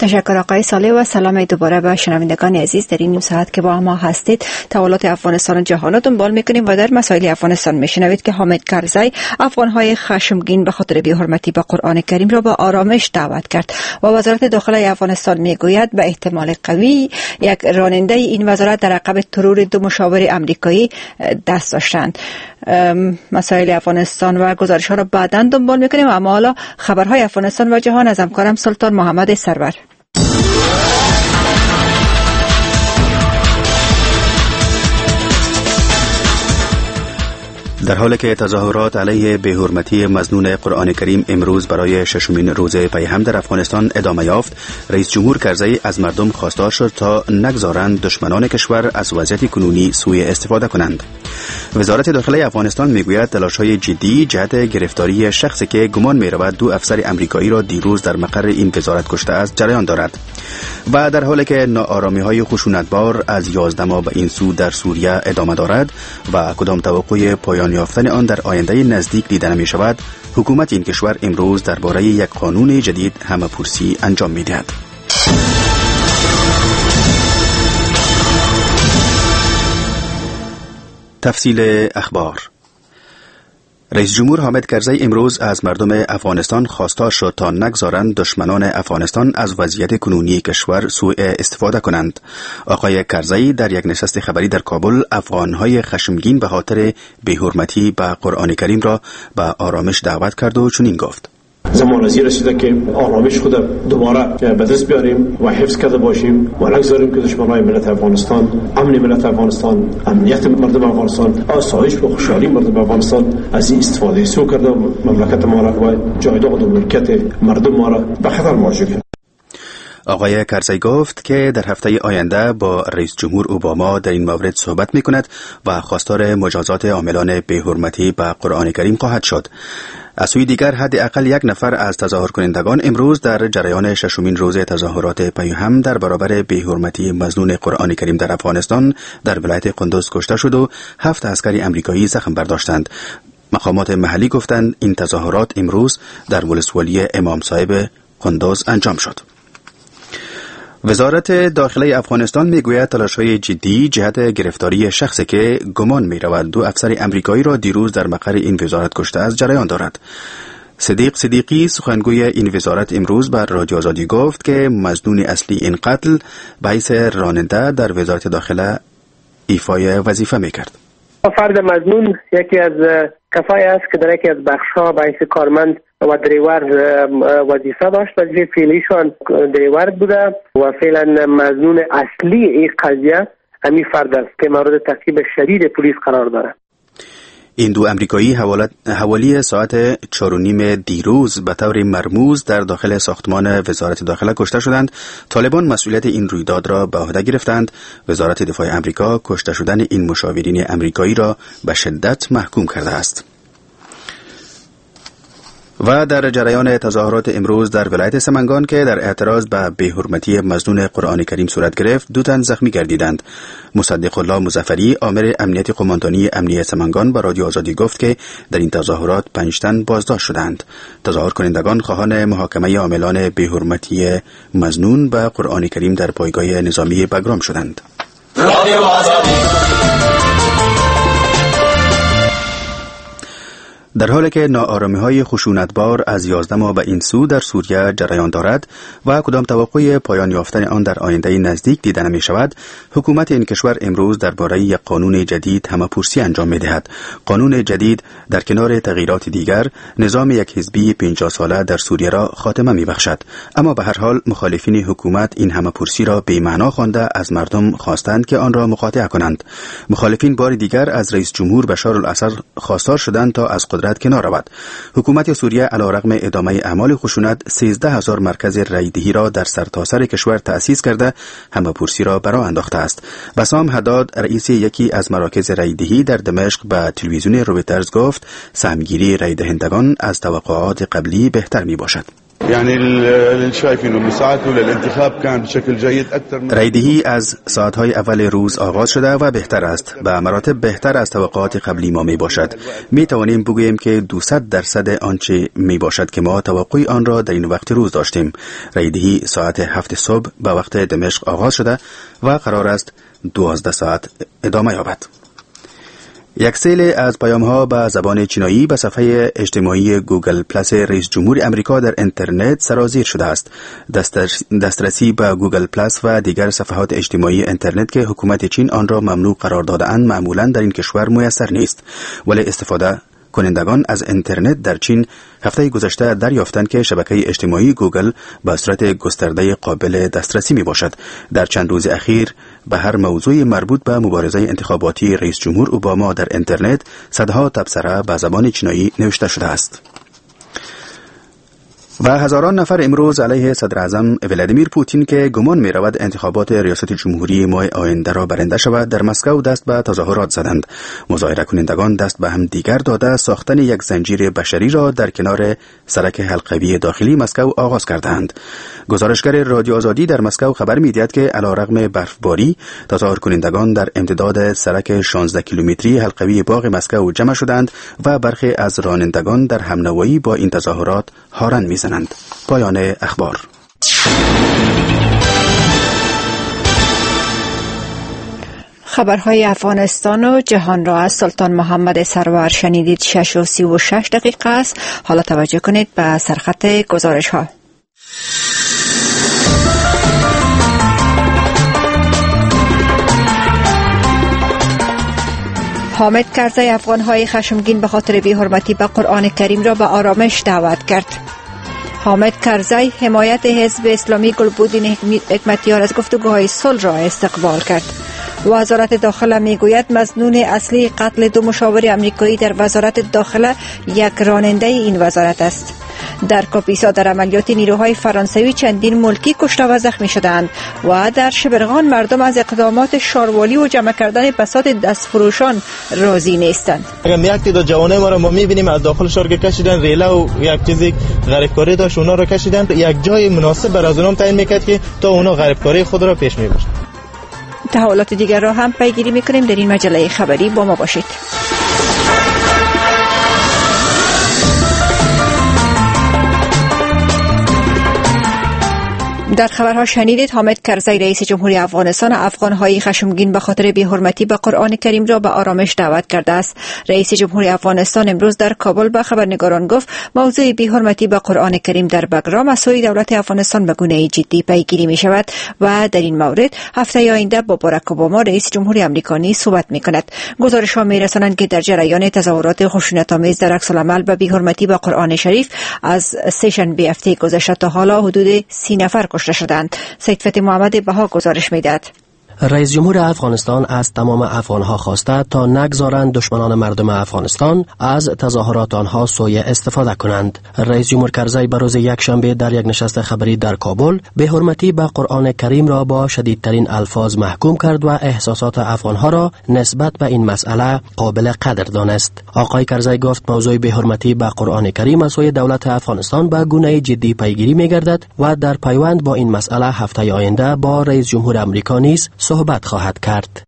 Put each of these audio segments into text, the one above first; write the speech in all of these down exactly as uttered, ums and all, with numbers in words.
تشکر آقای صالح و سلام دوباره به شنوندگان عزیز در این نیم ساعت که با ما هستید. تحولات افغانستان و جهان رو دنبال میکنیم و در مسائل افغانستان میشنوید که حامد کرزی افغانهای خشمگین به خاطر بی‌حرمتی به قرآن کریم را به آرامش دعوت کرد و وزارت داخله افغانستان میگوید به احتمال قوی یک راننده این وزارت در عقب ترور دو مشاور امریکایی دست داشتند. مسائل افغانستان و گزارش ها را بعداً دنبال میکنیم، اما حالا خبرهای افغانستان و جهان از همکارم سلطان محمد سرور. در حالی که تظاهرات علیه بی‌حرمتی مظنون قرآن کریم امروز برای ششمین روز پی هم در افغانستان ادامه یافت، رئیس جمهور کرزی از مردم خواستار شد تا نگذارند دشمنان کشور از وضعیت کنونی سوء استفاده کنند. وزارت داخله افغانستان میگوید تلاش‌های جدی جهت گرفتاری شخصی که گمان می‌رود دو افسر امریکایی را دیروز در مقر این وزارت کشته است جریان دارد. و در حالی که ناآرامی‌های خشونتبار از یازده ماه به این سو در سوریه ادامه دارد و کدام توقع پایان یافتن آن در آینده نزدیک دیده نمی شود، حکومت این کشور امروز درباره یک قانون جدید همه‌پرسی انجام می دهد. تفصیل اخبار. رئیس جمهور حامد کرزی امروز از مردم افغانستان خواستار شد تا نگذارند دشمنان افغانستان از وضعیت کنونی کشور سوء استفاده کنند. آقای کرزی در یک نشست خبری در کابل افغانهای خشمگین به خاطر بی‌حرمتی به قرآن کریم را به آرامش دعوت کرد و چنین گفت: زمان از این رسیده که آرامش خود دوباره به دست بیاریم و حفظ کرده باشیم و نگذاریم که دشمنان ملت افغانستان، امن ملت افغانستان، امنیت مردم افغانستان، آسایش و خوشحالی مردم افغانستان از این استفاده سو کرده مملکت ما را و جایگاه و ملکیت مردم ما را به خطر واژه کرد. آقای کرزی گفت که در هفته آینده با رئیس جمهور اوباما در این مورد صحبت می کند و خواستار مجازات عاملان بی‌حرمتی به قرآن کریم خواهد شد. از سوی دیگر حداقل یک نفر از تظاهر کنندگان امروز در جریان ششمین روز تظاهرات پی هم در برابر بی‌حرمتی مظنون قرآن کریم در افغانستان در ولایت قندوز کشته شد و هفت عسکر امریکایی زخم برداشتند. مقامات محلی گفتند این تظاهرات امروز در ولسوالی امام صاحب قندوز انجام شد. وزارت داخله افغانستان میگوید تلاش‌های جدی جهت گرفتاری شخصی که گمان می‌رود دو افسر امریکایی را دیروز در مقر این وزارت کشته است جریان دارد. صدیق صدیقی سخنگوی این وزارت امروز بر رادیو آزادی گفت که مظنون اصلی این قتل به حیث راننده در وزارت داخله ایفای وظیفه می‌کرد. فرد مظنون یکی از کسایی است که در یکی از بخش‌ها به حیث کارمند و دریور وظیفه داشت. وظیفه فعلیشان دریور بوده و فعلا مظنون اصلی این قضیه همین فرد است که مورد تعقیب شدید پلیس قرار دارد. این دو امریکایی حوالی ساعت چهار و نیم دیروز به طور مرموز در داخل ساختمان وزارت داخله کشته شدند. طالبان مسئولیت این رویداد را به عهده گرفتند. وزارت دفاع امریکا کشته شدن این مشاورین امریکایی را به شدت محکوم کرده است. و در جریان تظاهرات امروز در ولایت سمنگان که در اعتراض به بی‌حرمتی مظنون قرآن کریم صورت گرفت، دو تن زخمی گردیدند. مصدق الله مظفری آمر امنیت قماندانی امنیت سمنگان به رادیو آزادی گفت که در این تظاهرات پنج تن بازداشت شدند. تظاهر کنندگان خواهان محاکمه عاملان بی‌حرمتی مظنون به قرآن کریم در پایگاه نظامی بگرام شدند. رادیو آزادی. در حالی که ناآرامی‌های خشونتبار از یازده ماه به این سو در سوریه جریان دارد و کدام توقع پایان یافتن آن در آینده نزدیک دیده نمی شود، حکومت این کشور امروز درباره یک قانون جدید همه‌پرسی انجام می دهد. قانون جدید در کنار تغییرات دیگر نظام یک حزبی پنجاه ساله در سوریه را خاتمه می بخشد. اما به هر حال مخالفین حکومت این همه‌پرسی را بی‌معنا خوانده از مردم خواستند که آن را مقاطعه کنند. مخالفین بار دیگر از رئیس جمهور بشار الاسد خواستار شدند تا از قدرت کنار رود. حکومت سوریه علیرغم ادامه اعمال خشونت سیزده هزار مرکز رایدهی را در سرتاسر کشور تأسیس کرده همه‌پرسی را برآ انداخته است. بسام حداد رئیس یکی از مراکز رایدهی در دمشق به تلویزیون رویترز گفت سهمگیری رای دهندگان از توقعات قبلی بهتر می باشد. يعني اللي شايفينه مساعدته للانتخاب كان بشكل جيد اكثر. رایدهی از ساعتهای اول روز آغاز شده و بهتر است، به مراتب بهتر از توقعات قبلی ما می باشد. می توانیم بگوییم که دویست درصد آنچه می باشد که ما توقع آن را در این وقت روز داشتیم. رایدهی ساعت هفت صبح به وقت دمشق آغاز شده و قرار است دوازده ساعت ادامه یابد. یک سیل از پیام‌ها به زبان چینایی به صفحه اجتماعی گوگل پلاس رئیس جمهور امریکا در اینترنت سرازیر شده است. دسترسی به گوگل پلاس و دیگر صفحات اجتماعی اینترنت که حکومت چین آن را ممنوع قرار داده‌اند معمولاً در این کشور میسر نیست، ولی استفاده کنندگان از اینترنت در چین هفته گذشته دریافتند که شبکه اجتماعی گوگل به صورت گسترده قابل دسترسی می باشد. در چند روز اخیر به هر موضوع مربوط به مبارزه انتخاباتی رئیس جمهور اوباما در اینترنت صدها تبصره به زبان چینایی نوشته شده است. و هزاران نفر امروز علیه صدر اعظم ولادیمیر پوتین که گمان می رود انتخابات ریاست جمهوری ماه آینده را برنده شود در مسکو دست به تظاهرات زدند. مظاهره کنندگان دست به هم دیگر داده ساختن یک زنجیر بشری را در کنار سرک حلقوی داخلی مسکو آغاز کردند. گزارشگر رادیو آزادی در مسکو خبر می‌دهد که علیرغم برفباری تظاهر کنندگان در امتداد سرک شانزده کیلومتری حلقوی باغ مسکو جمع شدند و برخی از رانندگان در همنوایی با این تظاهرات هارن می‌زنند. پایان اخبار. خبرهای افغانستان و جهان را از سلطان محمد سرور شنیدید. شش و سی و شش دقیقه است. حالا توجه کنید به سرخط گزارش ها. حامد کرزی افغانهای خشمگین به خاطر بی‌حرمتی به قرآن کریم را به آرامش دعوت کرد. حامد کرزی حمایت حزب اسلامی گلبودین حکمتیار از گفتگوهای صلح را استقبال کرد. وزارت داخله میگوید مظنون اصلی قتل دو مشاور آمریکایی در وزارت داخله یک راننده این وزارت است. در کاپیسا در عملیات نیروهای فرانسوی چندین ملکی کشته و زخمی شدند و در شبرغان مردم از اقدامات شاروالی و جمع کردن بساط دستفروشان راضی نیستند. اگر یک تعداد جوانای ما را ما می‌بینیم از داخل شهر کشیدن، ریلا و یک چیزی غریبکاری داشت اونا را کشیدن، یک جای مناسب برای از اونها تعیین می‌کرد که تا اونا غریبکاری خود را پیش می‌برند. تحولات دیگر را هم پیگیری می‌کنیم. در این مجله خبری با ما باشید. در خبرها شنیدید حامد کرزی رئیس جمهوری افغانستان افغانهای خشمگین به خاطر بی‌حرمتی به قرآن کریم را به آرامش دعوت کرده است. رئیس جمهوری افغانستان امروز در کابل به خبرنگاران گفت موضوع بی‌حرمتی به قرآن کریم در بگرام از سوی دولت افغانستان به گونه جدی پیگیری می شود و در این مورد هفته آینده با باراک اوباما رئیس جمهوری آمریکا نیز صحبت می کند. گزارش‌ها می رسانند که در جریان تظاهرات خشونت‌آمیز در عکس‌العمل به بی‌حرمتی به قرآن شریف از سه‌شنبه هفته گذشته تا حالا حدود سی نفر کشته شدند. سید فتحی محمد بها گزارش می‌دهد. رئیس جمهور افغانستان از تمام افغانها خواسته تا نگذارند دشمنان مردم افغانستان از تظاهرات آنها سوء استفاده کنند. رئیس جمهور کرزی به روز یکشنبه در یک نشست خبری در کابل به حرمتی به قرآن کریم را با شدیدترین الفاظ محکوم کرد و احساسات افغانها را نسبت به این مسئله قابل قدر دانست. آقای کرزی گفت موضوع به حرمتی به قرآن کریم از سوی دولت افغانستان به گونه جدی پیگیری می‌گردد و در پیوند با این مسئله هفته آینده با رئیس جمهور آمریکا نیز صحبت خواهد کرد.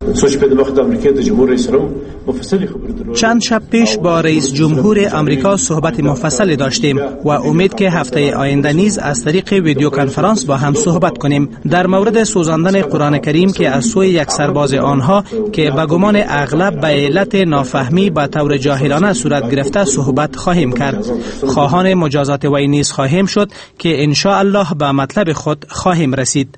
چند شب پیش با رئیس جمهور آمریکا صحبت مفصلی داشتیم و امید که هفته آینده نیز از طریق ویدیو کنفرانس با هم صحبت کنیم در مورد سوزاندن قرآن کریم که از سوی یک سرباز آنها که به گمان اغلب به علت نافهمی به طور جاهلانه صورت گرفته صحبت خواهیم کرد. خواهان مجازات وی نیز خواهیم شد که ان شاء الله به مطلب خود خواهیم رسید.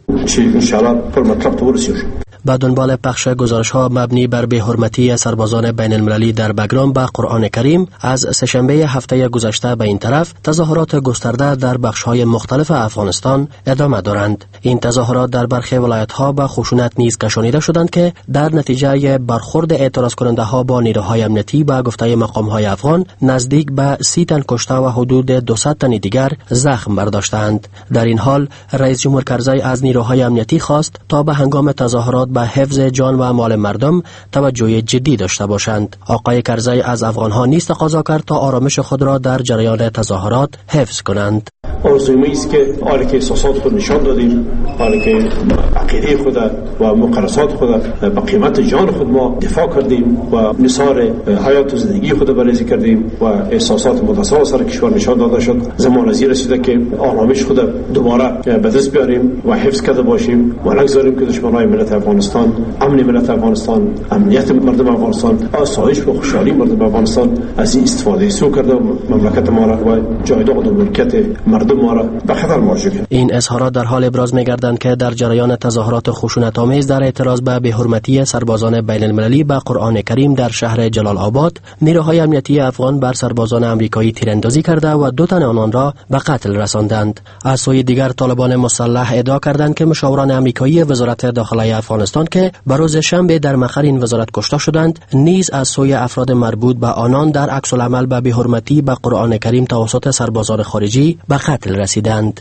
با دنبال پخش گزارش‌ها مبنی بر بی‌حرمتی سربازان بین المللی در بگرام به قرآن کریم از سه‌شنبه هفته گذشته به این طرف تظاهرات گسترده در بخش‌های مختلف افغانستان ادامه دارند. این تظاهرات در برخی ولایت‌ها به خشونت نیز کشانیده شدند که در نتیجه برخورد اعتراض کننده‌ها با نیروهای امنیتی به گفته مقام‌های افغان نزدیک به سی تن کشته و حدود دویست تن دیگر زخم برداشتند. در این حال رئیس جمهور کرزی از نیروهای امنیتی خواست تا به هنگام تظاهرات به حفظ جان و مال مردم توجه جدی داشته باشند. آقای کرزی از افغانها نیز تقاضا کرد تا آرامش خود را در جریان تظاهرات حفظ کنند. آرزویی است که حالی که احساسات خود نشان دادیم، حالی که عقیده خود و مقدسات خود به قیمت جان خود ما دفاع کردیم و نثار حیات و زندگی خود بررسی کردیم و احساسات متساوی سر کشور نشان داده شد، زمان از این رسیده که آرامش خود دوباره به دست بیاریم و حفظ کرده باشیم و نگذاریم که دشمنان ملت افغانستان، امن ملت افغانستان، امنیت مردم افغانستان، آسایش و خوشحالی مردم افغانستان از این استفاده سو کرده مملکت ما را و جایداد و ملکیت مردم ما را به خطر واژه کرد. این اظهارات در حال ابراز می‌گردند که در جریان تظاهرات خشونت‌آمیز در اعتراض به بی‌حرمتی سربازان بین‌المللی به قرآن کریم در شهر جلال آباد، نیروهای امنیتی افغان بر سربازان آمریکایی تیراندازی کرده و دو تن آنان را به قتل رساندند. از سوی دیگر طالبان مسلح ادعا کردند که مشاوران آمریکایی وزارت داخله افغانستان که به روز شنبه در مقر این وزارت کشته شدند، نیز از سوی افراد مربوط به آنان در عکس العمل به بی‌حرمتی به قرآن کریم توسط سربازان خارجی به قتل رسیدند.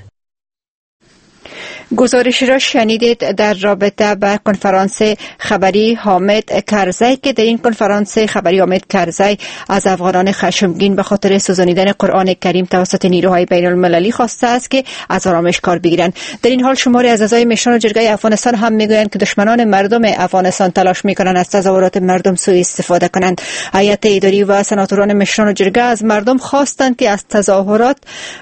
گزارشی را شنیدید در رابطه با کنفرانس خبری حامد کرزی که در این کنفرانس خبری حامد کرزی از افغانان خشمگین به خاطر سوزانیدن قرآن کریم توسط نیروهای بین المللی خواسته است که از آرامش کار بگیرند. در این حال شماری از اعضای مشران جرگه افغانستان هم میگویند که دشمنان مردم افغانستان تلاش میکنند از تظاهرات مردم سوء استفاده کنند. هیئت اداری و سناتوران مشران جرگه از مردم خواستند که از تظاهرات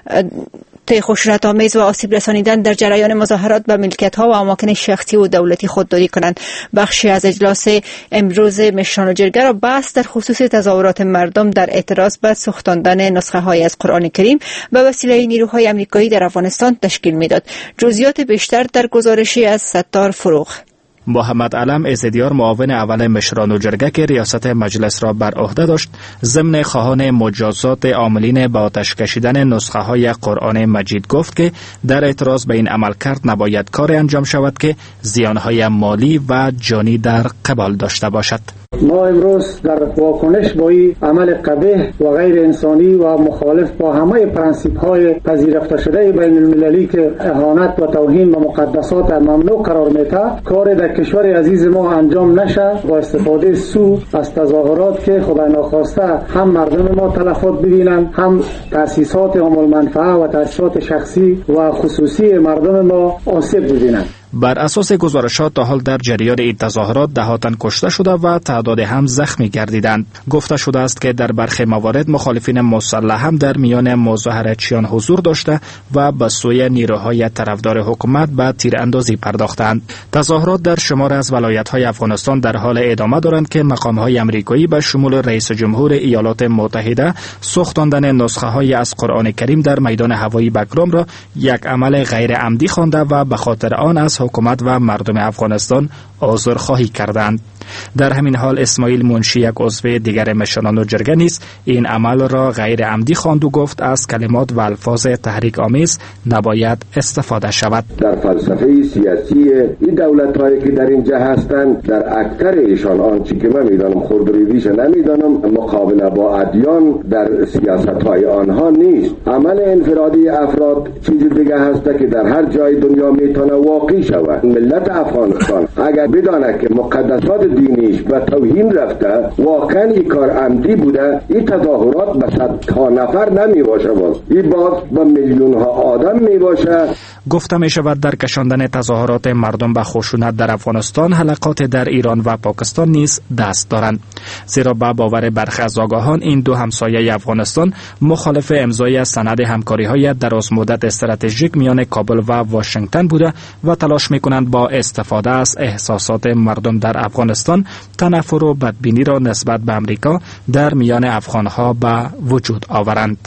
خشونت‌آمیز و آسیب رسانیدن در جریان مظاهرات به ملکیت‌ها و اماکن شخصی و دولتی خودداری کنند. بخشی از اجلاس امروز مشران جرگه را بحث در خصوص تظاهرات مردم در اعتراض به سوختاندن نسخه‌های از قرآن کریم به وسیله نیروهای آمریکایی در افغانستان تشکیل می‌داد. جزئیات بیشتر در گزارشی از ستار فروغ. محمد علم عزیدیار معاون اول مشران جرگه که ریاست مجلس را بر عهده داشت، ضمن خواهان مجازات عاملین به آتش کشیدن نسخه های قرآن مجید گفت که در اعتراض به این عملکرد نباید کار انجام شود که زیانهای مالی و جانی در قبال داشته باشد. ما امروز در واکنش با این عمل قبیح و غیر انسانی و مخالف با همه پرنسیپ های پذیرفته شده بین المللی که اهانت و توهین به مقدسات ممنوع قرار میده، کار در کشور عزیز ما انجام نشه با استفاده سو از تظاهرات که خدای ناخواسته هم مردم ما تلفات ببینند، هم تأسیسات عام المنفعه و تأسیسات شخصی و خصوصی مردم ما آسیب ببینند. بر اساس گزارشات تا حال در جریان این تظاهرات ده تن کشته شده و تعداد هم زخمی گردیدند. گفته شده است که در برخی موارد مخالفین مسلح هم در میان مظاهراتچیان حضور داشته و به سوی نیروهای طرفدار حکومت به تیراندازی پرداختند. تظاهرات در شمار از ولایت‌های افغانستان در حال ادامه دارند که مقام‌های آمریکایی به شمول رئیس جمهور ایالات متحده سوختاندن نسخه‌های از قرآن کریم در میدان هوایی بگرام را یک عمل غیر عمدی خوانده و به خاطر آن از حکومت و مردم افغانستان عذرخواهی کردند. در همین حال اسماعیل منشی، یک عضو دیگر مشران جرگه نیز این عمل را غیر عمدی خواند و گفت از کلمات و الفاظ تحریک آمیز نباید استفاده شود. در فلسفه سیاسی این دولت‌هایی که در اینجا هستند، در اکثر ایشان آنچه که من میدانم خردریزیش نمیدانم، مقابله با ادیان در سیاست‌های آنها نیست. عمل انفرادی افراد چیز دیگه هست که در هر جای دنیا میتونه واقع شود. ملت افغانستان اگر بداند که مقدسات دینیش و توهین رفته، واقعا این کار عمدی بوده، این تظاهرات به صدها نفر نمی باشه، باز این باز به میلیون ها آدم می باشه. گفته می شود در کشاندن تظاهرات مردم به خشونت در افغانستان حلقات در ایران و پاکستان نیز دست دارند، زیرا به باور برخی از آگاهان این دو همسایه افغانستان مخالف امضای سند همکاری‌های درازمدت استراتژیک میان کابل و واشنگتن بوده و تلاش می‌کنند با استفاده از احساسات مردم در افغانستان تنفر و بدبینی را نسبت به امریکا در میان افغان‌ها به وجود آورند.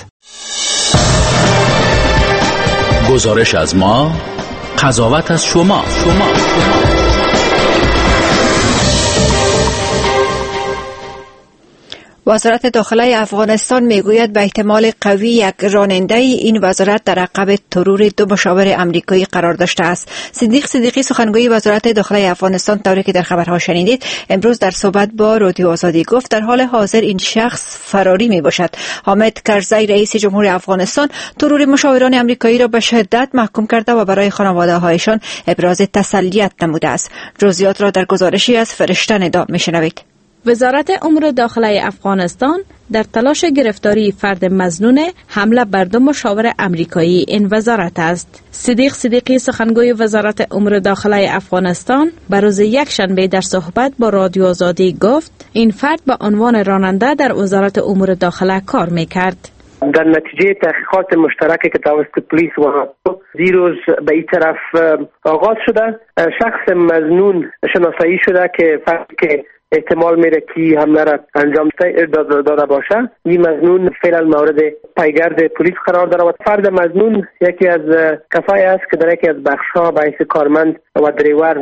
گزارش از ما، قضاوت از شما. شما. وزارت داخله افغانستان میگوید به احتمال قوی یک راننده این وزارت در عقب ترور دو مشاور امریکایی قرار داشته است. صدیق صدیقی سخنگوی وزارت داخله افغانستان طوری که در خبرها شنیدید امروز در صحبت با رادیو آزادی گفت در حال حاضر این شخص فراری می باشد. حامد کرزی رئیس جمهور افغانستان ترور مشاوران امریکایی را به شدت محکوم کرده و برای خانواده هایشان ابراز تسلیت نموده است. جزئیات را در گزارشی از فرشته ندا میشنوید. وزارت امور داخله افغانستان در تلاش گرفتاری فرد مظنون حمله بر دو مشاور امریکایی این وزارت است. صدیق صدیقی سخنگوی وزارت امور داخله افغانستان بر روز یکشنبه در صحبت با رادیو آزادی گفت این فرد به عنوان راننده در وزارت امور داخله کار میکرد. در نتیجه تحقیقات مشترکی که توسط پلیس و ناتو دیروز به این طرف آغاز شده، شخص مظنون شناسایی شده که فردی که احتمال میره که حمله را انجام داده باشه. این مظنون فعلا مورد پیگرد پلیس قرار داره و فرد مظنون یکی از کسایی است که در یکی از بخش‌ها به حیث کارمند و دریور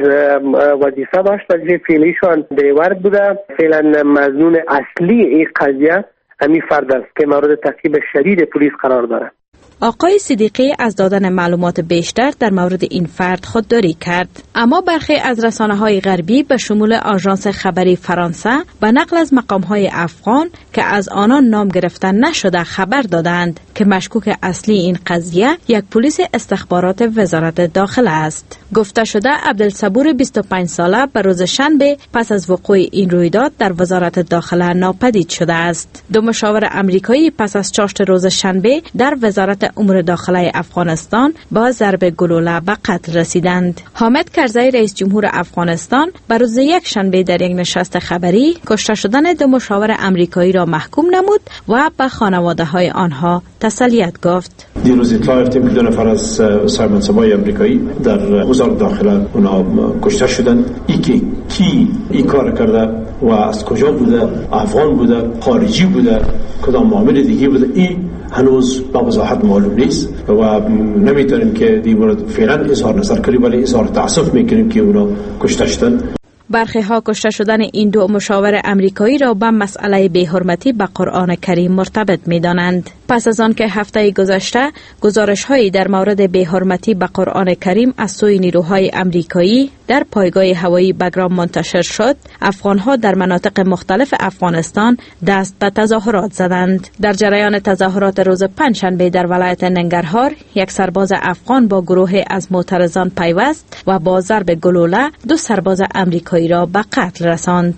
وظیفه داشت و فعلیشان دریور بوده. فعلا مظنون اصلی این قضیه همین فرد است که مورد تعقیب شدید پلیس قرار داره. آقای صدیقی از دادن معلومات بیشتر در مورد این فرد خودداری کرد، اما برخی از رسانه‌های غربی به شمول آژانس خبری فرانسه به نقل از مقام‌های افغان که از آنان نام گرفتن نشده خبر دادند که مشکوک اصلی این قضیه یک پلیس استخبارات وزارت داخله است. گفته شده عبدالصبور بیست و پنج ساله به روز شنبه پس از وقوع این رویداد در وزارت داخله ناپدید شده است. دو مشاور امریکایی پس از چاشت روز شنبه در وزارت امور داخله افغانستان با ضرب گلوله به قتل رسیدند. حامد کرزی رئیس جمهور افغانستان بر روز یک شنبه در یک نشست خبری کشته شدن دو مشاور امریکایی را محکوم نمود و به خانواده های آنها تسلیت گفت. دیروز اطلاع یافتیم که دو نفر از صاحب منصبای امریکایی در وزارت داخله اونا کشته شدند. ای که کی این کار کرده و از کجا بوده، افغان بوده، خارجی بوده، کدام معامل دیگه بوده، این هنوز با وضاحت معلوم نیست و نمیتونیم که دی مورد فعلا اظهار نظر کنیم، ولی اظهار تأسف میکنیم که اونا کشته شدند. برخی ها کشته شدن این دو مشاور امریکایی را به مسئله بی‌حرمتی به قرآن کریم مرتبط می دانند. پس از آن که هفته گذشته گزارش هایی در مورد بی‌حرمتی به قرآن کریم از سوی نیروهای امریکایی در پایگاه هوایی بگرام منتشر شد، افغان ها در مناطق مختلف افغانستان دست به تظاهرات زدند. در جریان تظاهرات روز پنجشنبه در ولایت ننگرهار، یک سرباز افغان با گروه از معترضان پیوست و با ضرب گلوله دو سرباز امریکایی را به قتل رساند.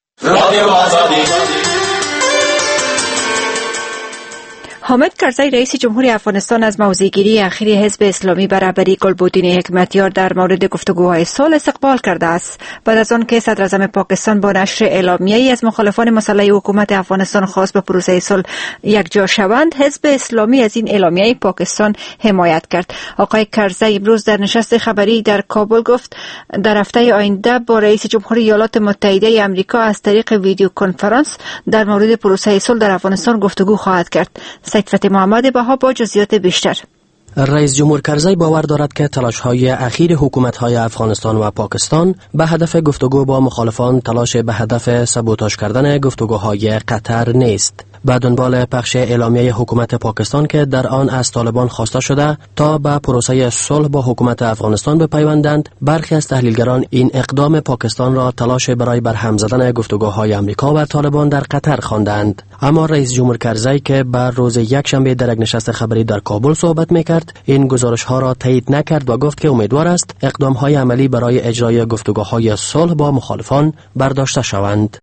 حامد کرزی رئیس جمهور افغانستان از موضع‌گیری اخیر حزب اسلامی بر رهبری گلبدین حکمتیار در مورد گفتگوهای صلح استقبال کرده است. بعد از آن که صدر اعظم پاکستان با نشر اعلامیه‌ای از مخالفان مسلح حکومت افغانستان خواست به پروسه صلح یکجا شوند، حزب اسلامی از این اعلامیه پاکستان حمایت کرد. آقای کرزی امروز در نشست خبری در کابل گفت در هفته آینده با رئیس جمهور ایالات متحده آمریکا از طریق ویدیو کنفرانس در مورد پروسه صلح در افغانستان گفتگو خواهد کرد. سید فتح محمد بها با جزئیات بیشتر. رئیس جمهور کرزی باور دارد که تلاش‌های اخیر حکومت‌های افغانستان و پاکستان به هدف گفتگو با مخالفان تلاش به هدف سابوتاژ کردن گفتگوهای قطر نیست. به دنبال پخش اعلامیه حکومت پاکستان که در آن از طالبان خواسته شده تا به پروسه صلح با حکومت افغانستان بپیوندند، برخی از تحلیلگران این اقدام پاکستان را تلاش برای برهم زدن گفتگوهای آمریکا و طالبان در قطر خواندند. اما رئیس جمهور کرزی که بر روز یکشنبه در یک نشست خبری در کابل صحبت می‌کرد، این گزارش‌ها را تایید نکرد و گفت که امیدوار است اقدام‌های عملی برای اجرای گفتگوهای صلح با مخالفان برداشته شوند.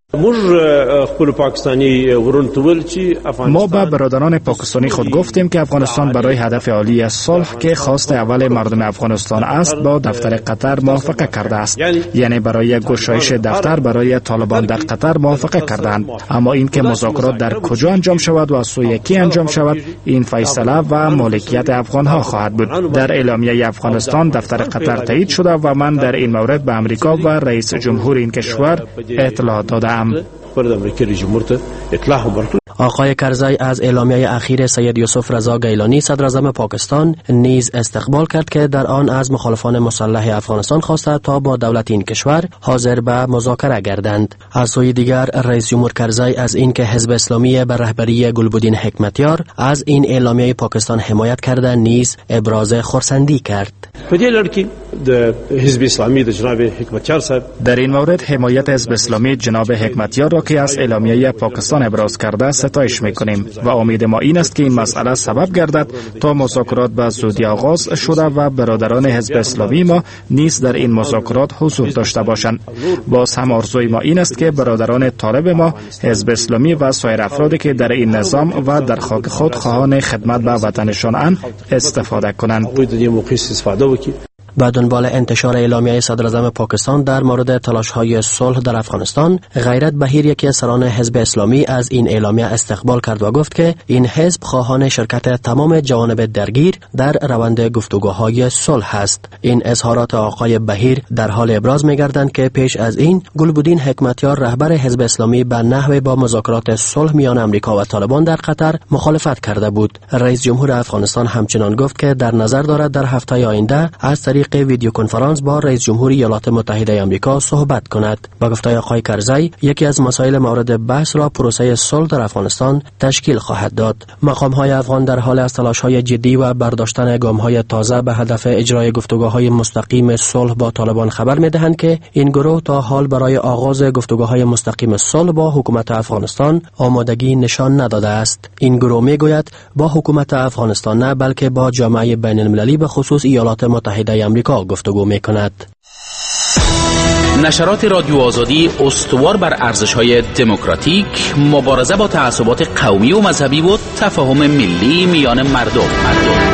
ما به برادران پاکستانی خود گفتیم که افغانستان برای هدف عالی صلح که خواست اول مردم افغانستان است با دفتر قطر موافقه کرده است، یعنی برای گشایش دفتر برای طالبان در قطر موافقه کردند. اما این که مذاکرات در کجا انجام شود و از سوی کی انجام شود، این فیصله و مالکیت افغان ها خواهد بود. در اعلامیه افغانستان دفتر قطر تایید شده و من در این مورد به امریکا و رئیس جمهور این کشور اطلاع دادم. آقای کرزی از اعلامیه اخیر سید یوسف رضا گیلانی صدر اعظم پاکستان نیز استقبال کرد که در آن از مخالفان مسلح افغانستان خواسته تا با دولت این کشور حاضر به مذاکره گردند. از سوی دیگر رئیس جمهور کرزی از اینکه حزب اسلامی بر رهبری گلبدین حکمتیار از این اعلامیه پاکستان حمایت کرده نیز ابراز خرسندی کرد. حزب اسلامی جناب حکمتیار صاحب. در این مورد حمایت حزب اسلامی جناب حکمتیار را که از اعلامیه پاکستان ابراز کرده ستایش میکنیم و امید ما این است که این مسئله سبب گردد تا مذاکرات به زودی آغاز شده و برادران حزب اسلامی ما نیز در این مذاکرات حضور داشته باشند. باز هم آرزوی ما این است که برادران طالب ما، حزب اسلامی و سایر افرادی که در این نظام و در خاک خود خواهان خدمت به وطنشان اند استفاده کنند. با دنبال انتشار اعلامیه صدراعظم پاکستان در مورد تلاش‌های صلح در افغانستان، غیرت بهیر یکی از سران حزب اسلامی از این اعلامیه استقبال کرد و گفت که این حزب خواهان شرکت تمام جوانب درگیر در روند گفتگوهای صلح است. این اظهارات آقای بهیر در حال ابراز می‌گردند که پیش از این گلبدین حکمتیار رهبر حزب اسلامی به نحو با مذاکرات صلح میان امریکا و طالبان در قطر مخالفت کرده بود. رئیس جمهور افغانستان همچنان گفت که در نظر دارد در هفته آینده از طریق ویدیو کنفرانس با رئیس جمهور ایالات متحده آمریکا صحبت کند. با گفته آقای کرزی، یکی از مسائل مورد بحث را پروسه صلح در افغانستان تشکیل خواهد داد. مقام‌های افغان در حال از تلاش‌های جدی و برداشتن گام‌های تازه به هدف اجرای گفتگوهای مستقیم صلح با طالبان خبر می‌دهند که این گروه تا حال برای آغاز گفتگوهای مستقیم صلح با حکومت افغانستان آمادگی نشان نداده است. این گروه می‌گوید با حکومت افغانستان نه بلکه با جامعه بین‌المللی به خصوص ایالات متحده آمریکا گفتگو می‌کند. نشرات رادیو آزادی استوار بر ارزش‌های دموکراتیک، مبارزه با تعصبات قومی و مذهبی و تفاهم ملی میان مردم. مردم.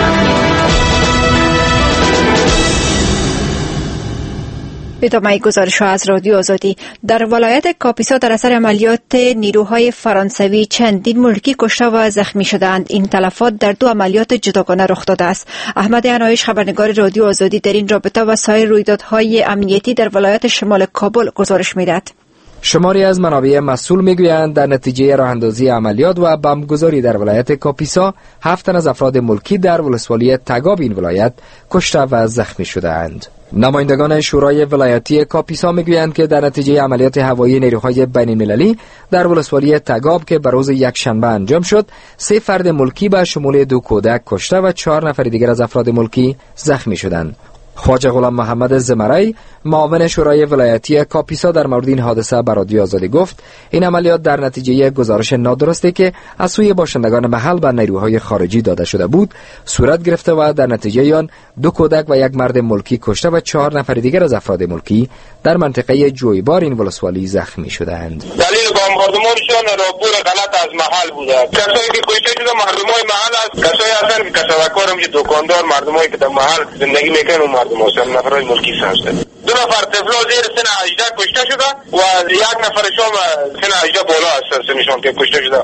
ادامه گزارش از رادیو آزادی. در ولایت کاپیسا در اثر عملیات نیروهای فرانسوی چندین ملکی کشته و زخمی شدند. این تلفات در دو عملیات جداگانه رخ داده است. احمد عنایش، خبرنگار رادیو آزادی، در این رابطه و سایر رویدادهای امنیتی در ولایت شمال کابل گزارش می‌دهد. شماری از منابع مسئول میگویند در نتیجه راه اندازی عملیات و بمبگذاری در ولایت کاپیسا هفت تن از افراد ملکی در ولسوالی تگاب این ولایت کشته و زخمی شده‌اند. نمایندگان شورای ولایتی کاپیسا میگویند که در نتیجه عملیات هوایی نیروهای بین‌المللی در ولسوالی تگاب که بر روز یکشنبه انجام شد، سه فرد ملکی به شمول دو کودک کشته و چهار نفر دیگر از افراد ملکی زخمی شدند. خواجه غلام محمد زمرای، معاون شورای ولایتی کاپیسا، در مورد این حادثه به رادیو آزادی گفت این عملیات در نتیجه گزارش نادرستی که از سوی باشندگان محل به نیروهای خارجی داده شده بود صورت گرفته و در نتیجه آن دو کودک و یک مرد ملکی کشته و چهار نفر دیگر از افراد ملکی در منطقه جویبار این ولسوالی زخمی شدند. دلیل بمباردمانشان راپور غلط از محل بوده. کسایی که کشته شده مردمای محل است، کسایی هستند که کسبکار هم دکاندار، مردمایی که در محل زندگی میکنن مردم هستند، نفرای ملکی هستند. دو نفر طفلا زیر سن هجده کشته شده و یک نفرشون سن هجده بالا است سنشون که کشته شده.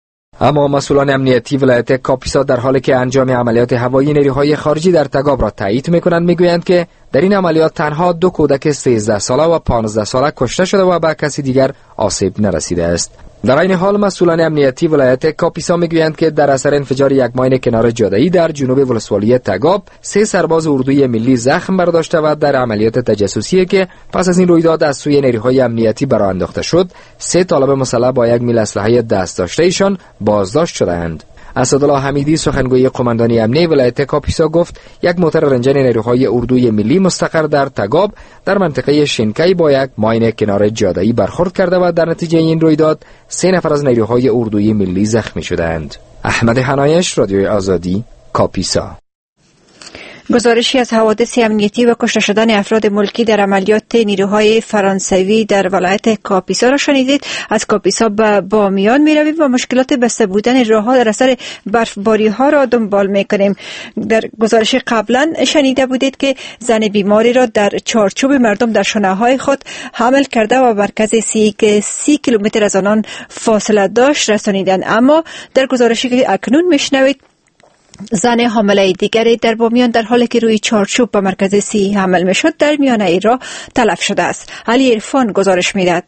اما مسئولان امنیتی ولایت کاپیسا در حالی که انجام عملیات هوایی نیروهای خارجی در تگاب را تایید میکنند میگویند که در این عملیات تنها دو کودک سیزده ساله و پانزده ساله کشته شده و به کسی دیگر آسیب نرسیده است. در این حال مسئولان امنیتی ولایت کاپیسا میگویند که در اثر انفجار یک ماین کنار جاده‌ای در جنوب ولسوالی تگاب سه سرباز اردوی ملی زخم برداشته و در عملیات تجسسی که پس از این رویداد از سوی نیروهای امنیتی برآ انداخته شد، سه طالب مسلح با یک میل اسلحه دست داشته ایشان بازداشت شدند. اسدالله حمیدی، سخنگوی قماندانی امنیتی ولایت کاپیسا، گفت یک موتر رنجر نیروهای اردوی ملی مستقر در تگاب در منطقه شینکی با یک ماین کنار جاده‌ای برخورد کرده و در نتیجه این رویداد سه نفر از نیروهای اردوی ملی زخمی شدند. احمد عنایش، رادیوی آزادی، کاپیسا. گزارشی از حوادث امنیتی و کشته شدن افراد ملکی در عملیات نیروهای فرانسوی در ولایت کاپیسا را شنیدید. از کاپیسا به بامیان می رویم و مشکلات بسته بودن راه‌ها در اثر برفباری ها را دنبال می کنیم. در گزارش قبلا شنیده بودید که زن بیماری را در چارچوب مردم در شانه های خود حمل کرده و مرکز سی که سی کیلومتر از آنان فاصله داشت رسانیدند. اما در گزارشی که اکنون می شنوید، زن حامله دیگری در بامیان در حالی که روی چارچوب به مرکز سی حمل می شد در میانه ای راه تلف شده است. علی عرفان گزارش می دهد.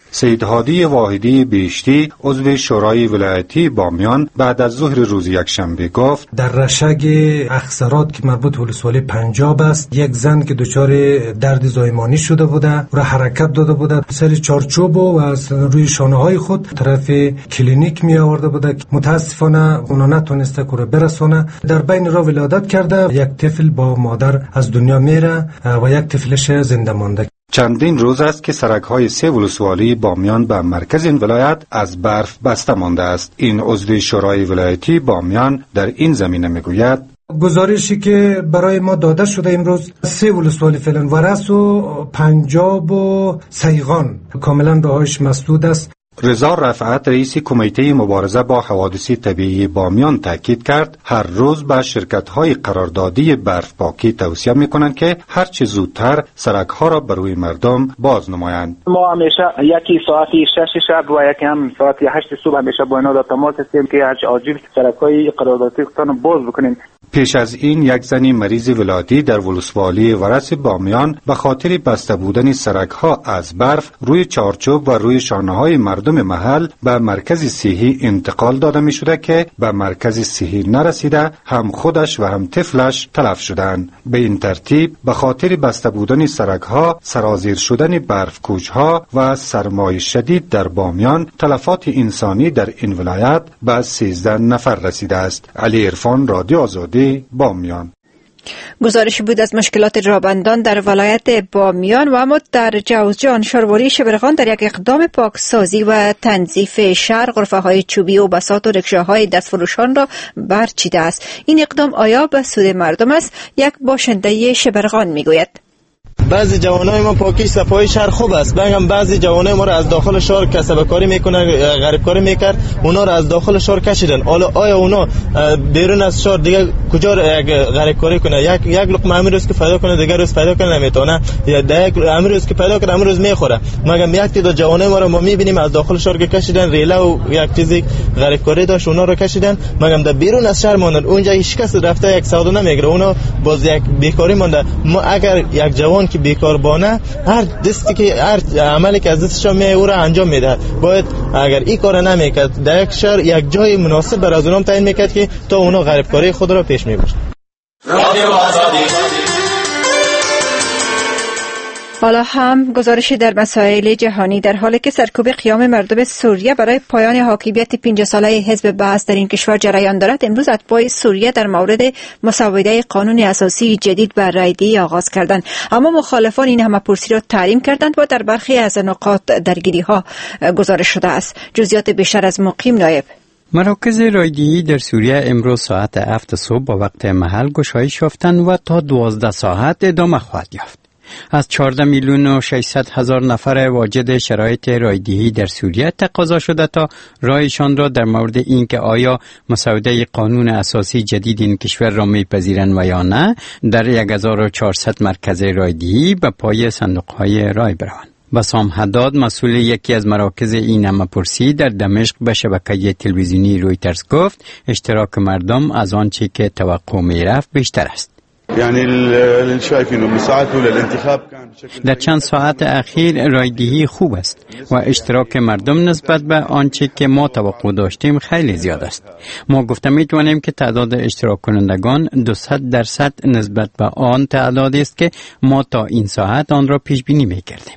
سید هادی واحدی بیشتی عضو شورای ولایتی بامیان بعد از ظهر روز یکشنبه گفت در رشگ اخسارات که مربوط به ولسوالی پنجاب است، یک زن که دچار درد زایمانی شده بوده را حرکت داده بوده، سر چارچوب و از روی شانه های خود طرف کلینیک می آورده بوده. متاسفانه اونا نتونسته که برسونه، در بین راه ولادت کرده. یک طفل با مادر از دنیا میره و یک طفلش زنده مانده. چندین روز است که سرک‌های سه ولسوالی بامیان به مرکز این ولایت از برف بسته مانده است. این عضو شورای ولایتی بامیان در این زمینه میگوید گزارشی که برای ما داده شده امروز سه ولسوالی فعلا ورس و پنجاب و سیغان کاملا راهش مسدود است. رضا رفعت رئیس کمیته مبارزه با حوادث طبیعی بامیان تاکید کرد هر روز به شرکت‌های قراردادی برفپاکی توصیه می‌کنند که هر چه زودتر سرک‌ها را برای مردم باز نمایند. ما همیشه یکی ساعتی شش شب و یکی هم ساعتی هشت صبح همیشه با اینا در تماس هستیم که هر چه عاجل سرک‌های قراردادی خودتان باز بکنین. پیش از این یک زنی مریض ولادی در ولسوالی ورس بامیان به خاطر بسته بودن سرک‌ها از برف روی چارچوب و روی شانه‌های مردم محل به مرکز صحی انتقال داده می شده که به مرکز صحی نرسیده هم خودش و هم طفلش تلف شدند. به این ترتیب به خاطر بسته بودن سرک‌ها، سرازیر شدن برف کوچ‌ها و سرمای شدید در بامیان تلفات انسانی در این ولایت به سیزده نفر رسیده است. علی عرفان، رادیو آزادی، بامیان. گزارشی بود از مشکلات رابندان در ولایت بامیان. و اما در جوزجان شارواری شبرغان در یک اقدام پاکسازی و تنظیف شهر غرفه های چوبی و بساط و رکشه‌های دستفروشان را برچیده است. این اقدام آیا به سود مردم است؟ یک باشنده شبرغان میگوید بعضی جوانای ما پاکی صفای شهر خوب است، بگم بعضی جوانای ما را از داخل شهر کسب کاری میکنن، غریب کاری میکرد، اونا را از داخل شهر کشیدن. حالا آیا اونا بیرون از شهر دیگه کجا غریب کاری کنه؟ یک یک لقمه امیر روز که پیدا کنه دیگه روز پیدا کنه نمیتونه، یا یک امیر روز که پیدا کنه امیر روز میخوره. مگم یک تعداد جوانای ما را ما میبینیم از داخل شهر کشیدن، ریلا و یک چیزی غریب کاری داشت اونا را کشیدن، مگم در بیرون از شهر ماندن، اونجا هیچ کس رفته یک سودا نمیگیره، اونا باز یک بیکاری مونده. ما اگر یک جوان که بیکار بانه هر دستی که هر عملی که از دستش میاد او را انجام میده، باید اگر این کار نمیکرد در یک شهر یک جای مناسب برای از اونم تعیین میکرد که تا اونا غریب کاری خود را پیش میبرد. حالا هم گزارشی در مسائل جهانی. در حالی که سرکوب قیام مردم سوریه برای پایان حاکمیت پنجاه ساله حزب بعث در این کشور جریان دارد، امروز اتباع سوریه در مورد مسوده قانون اساسی جدید بر رایدهی آغاز کردند. اما مخالفان این همه‌پرسی را تحریم کردند و در برخی از نقاط درگیری ها گزارش شده است. جزئیات بیشتر از مقیم نایب. مراکز رایدهی در سوریه امروز ساعت هفت صبح با وقت محل گشایش یافتند و تا دوازده ساعت ادامه خواهد یافت. از چهارده میلیون و ششصد هزار نفر واجد شرایط رایدهی در سوریه تقاضا شده تا رایشان را در مورد اینکه آیا مسوده قانون اساسی جدید این کشور را میپذیرند و یا نه در هزار و چهارصد مرکز رایدهی به پای صندوق‌های رای بروند. بسام حداد مسئول یکی از مراکز این همه‌پرسی در دمشق به شبکه تلویزیونی رویترز گفت اشتراک مردم از آنچه که توقع میرفت بیشتر است. یعنی اللي شايفينه من ساعات للانتخاب در چند ساعت اخیر رایدهی خوب است و اشتراک مردم نسبت به آنچه که ما توقع داشتیم خیلی زیاد است. ما گفته میتوانیم که تعداد اشتراک کنندگان دویست درصد نسبت به آن تعدادی است که ما تا این ساعت آن را پیش بینی میکردیم.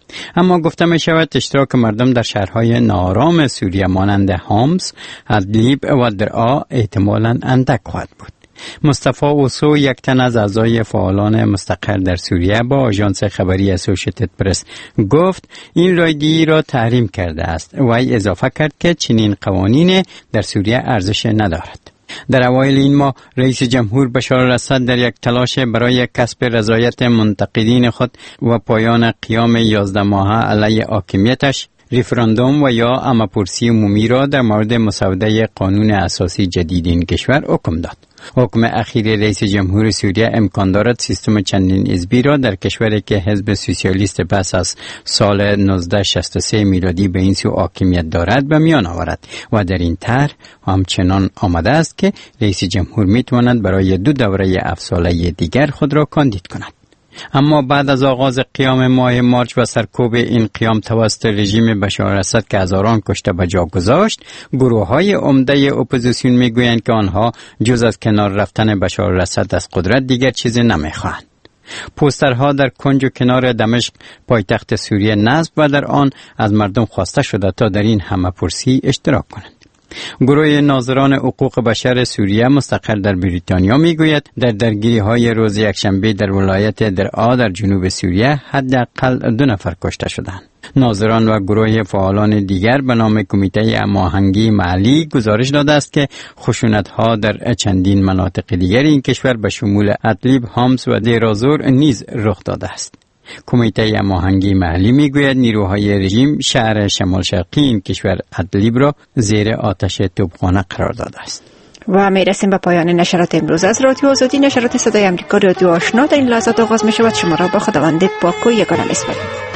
اما گفته می شود اشتراک مردم در شهرهای ناآرام سوریه مانند هامس، ادلیب و درعا احتمالاً اندک خواهد بود. مصطفی اوسو یک تن از اعضای فعالان مستقر در سوریه با آژانس خبری اسوشیتد پرس گفت این رایدهی را تحریم کرده است. وی اضافه کرد که چنین قوانین در سوریه ارزش ندارد. در اوایل این ماه رئیس جمهور بشار الاسد در یک تلاش برای کسب رضایت منتقدین خود و پایان قیام یازده ماهه علیه حاکمیتش ریفراندوم و یا همه‌پرسی عمومی را در مورد مسوده قانون اساسی جدید این کشور حکم داد. حکم اخیر رئیس جمهور سوریه امکان دارد سیستم چندین حزبی را در کشوری که حزب سوسیالیست پس از سال نوزده شصت و سه میلادی به این سو حاکمیت دارد به میان آورد و در این طرح همچنان آمده است که رئیس جمهور میتواند برای دو دوره هفت ساله دیگر خود را کاندید کند. اما بعد از آغاز قیام ماه مارچ و سرکوب این قیام توسط رژیم بشار الاسد که هزاران کشته به جا گذاشت، گروه های عمده اپوزیسیون میگویند که آنها جز از کنار رفتن بشار الاسد از قدرت دیگر چیزی نمیخواهند. پوسترها در کنج و کنار دمشق پایتخت سوریه نصب و در آن از مردم خواسته شده تا در این همه‌پرسی اشتراک کنند. گروه ناظران حقوق بشر سوریه مستقر در بریتانیا میگوید در درگیری های روز یکشنبه در ولایت درعا در جنوب سوریه حداقل دو نفر کشته شدند. ناظران و گروه فعالان دیگر به نام کمیته هماهنگی محلی گزارش داده است که خشونت‌ها در چندین مناطق دیگر این کشور به شمول ادلیب، هامس و دیرازور نیز رخ داده است. کمیته هماهنگی محلی میگوید نیروهای رژیم شهر شمال شرقی این کشور ادلیب را زیر آتش توپخانه قرار داده است. و میرسیم به پایان نشرات امروز از رادیو آزادی. نشرات صدای امریکا رادیو آشنا در این لحظات آغاز می شود. شما را به خداوند پاک و یگانه می‌سپاریم.